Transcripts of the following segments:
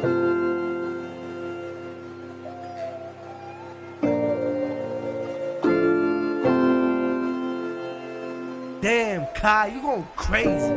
Damn, Kai, you going crazy.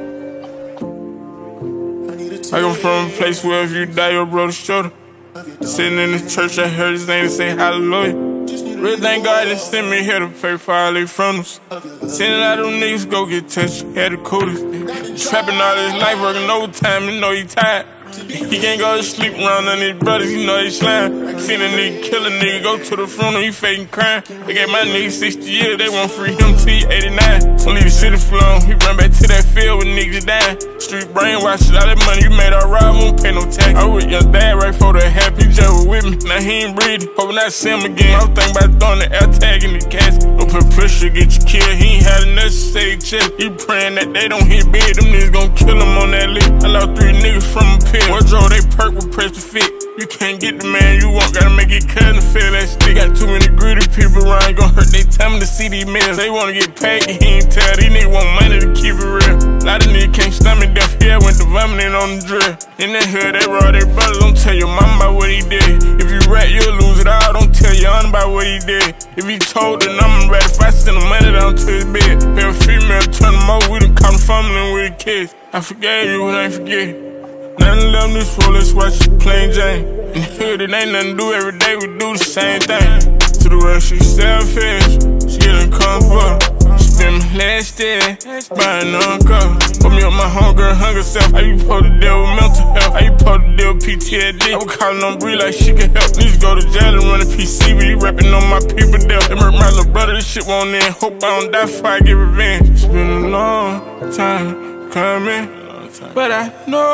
I come from a place where if you die, your brother's shoulder. Sitting in the church, I heard his name and say hallelujah. Really thank God that sent me here to pray for all their funerals. Sending out them niggas go get touched, had the coolest. Trapping all his life, working overtime, you know he tired. He can't go to sleep around none of his brothers, you know they slime. Seen a nigga kill a nigga, go to the funeral, he faking crime. They gave my nigga 60 years, they won't free him till he 89. Don't leave the city flown, he run back to that field with niggas dying. Street brainwashed, all that money you made all right, won't pay no tax. I was with your dad right before that happened, he just was with me. Now he ain't breathing, hoping I see him again. I was thinking about throwing the air tag in the casket. Don't put pressure, get you killed, he ain't had enough to say chest. He praying that they don't hit big, them niggas gon' kill him on that list. I lost 3 niggas from a pit. Wardrobe, they perk with press to fit. You can't get the man you want, gotta make it cut and feel that stick. Got too many greedy people around, gon' hurt they time to see these meals. They wanna get paid, he ain't tell. These niggas want money to keep it real. A lot of niggas can't stomach death, here went to vomiting on the drill. In that hood, they raw their brothers, don't tell your mama about what he did. If you rat, you'll lose it all, don't tell your aunt about what he did. If he told the number right, if I send the money down to his bed. Pay a female, turn them over, we done caught him fumbling with the kids. I forgave you, but I ain't forget. Nothing left this for, let's watch plain Jane. In the hood, it ain't nothing to do, every day we do the same thing. To the world, she selfish, she getting comfortable. Spend my last day buying on cover. Put me up my homegirl, hunger self. How you supposed to deal with mental health? How you supposed to deal with PTSD? I was calling on Bree like she could help. Need to go to jail and run a PC, but he rapping on my people death. They murdered my little brother, this shit won't end. Hope I don't die before I get revenge. It's been a long time coming. But I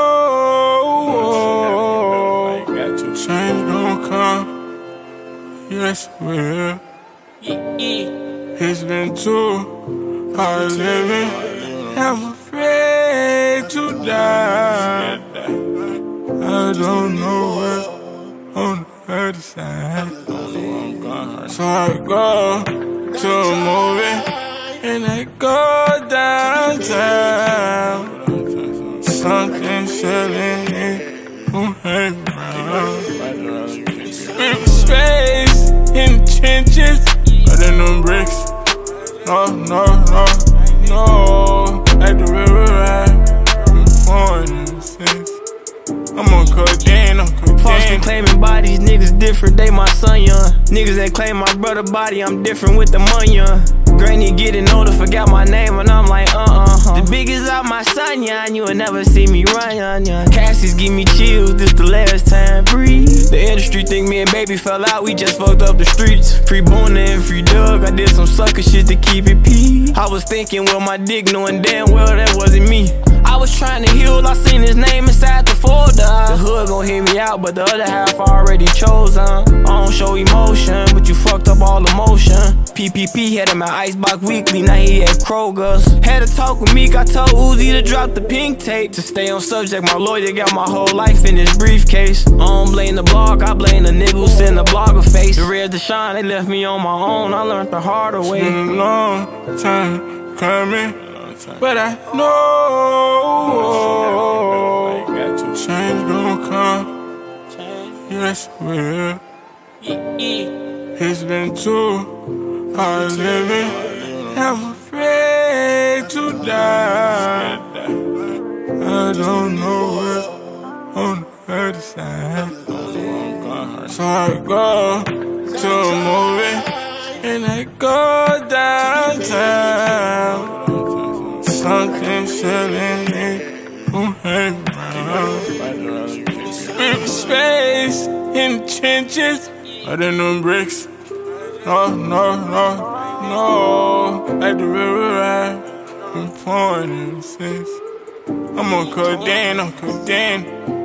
know change gon' come. Yes, it will. It's been too hard living. I'm afraid to die. I don't know what's on the other side. So I go to a movie and I go downtown. Something selling it, who hang around. Big space in the trenches, but in them bricks. No, like the river ride, been pouring in since. I'm on cocaine, Folks been claiming bodies, niggas different, they my son young. Niggas ain't claim my brother body, I'm different with the money young. Granny getting older, forgot my name, and I'm like, The biggest out my son, young, you will never see me run, young. Cassius give me chills, this the last time, breathe. The industry think me and baby fell out, we just fucked up the streets. Free Boona and free Doug, I did some sucker shit to keep it pee. I was thinking, well, my dick, knowing damn well that wasn't me. I was trying to heal, I seen his name inside the folder. The hood gon' hear me out, but the other half I already chose, I don't show emotion, but you fucked up all emotion. PPP had him at Icebox Weekly, now he at Kroger's. Had to talk with Meek, I told Uzi to drop the pink tape. To stay on subject, my lawyer got my whole life in his briefcase. I don't blame the blog, I blame the nigga who sent the blogger face. The red to shine, they left me on my own, I learned the harder way. It's been a long time coming, but I know change gon' come. Yes, it will. It's been too hard living. I'm afraid to die. I don't know what's on the other side. So I go to a movie and I go downtown. Something selling it, who hang around. Big space in the trenches, but in them bricks. No, like the river ride, been pouring in since. I'm on cocaine,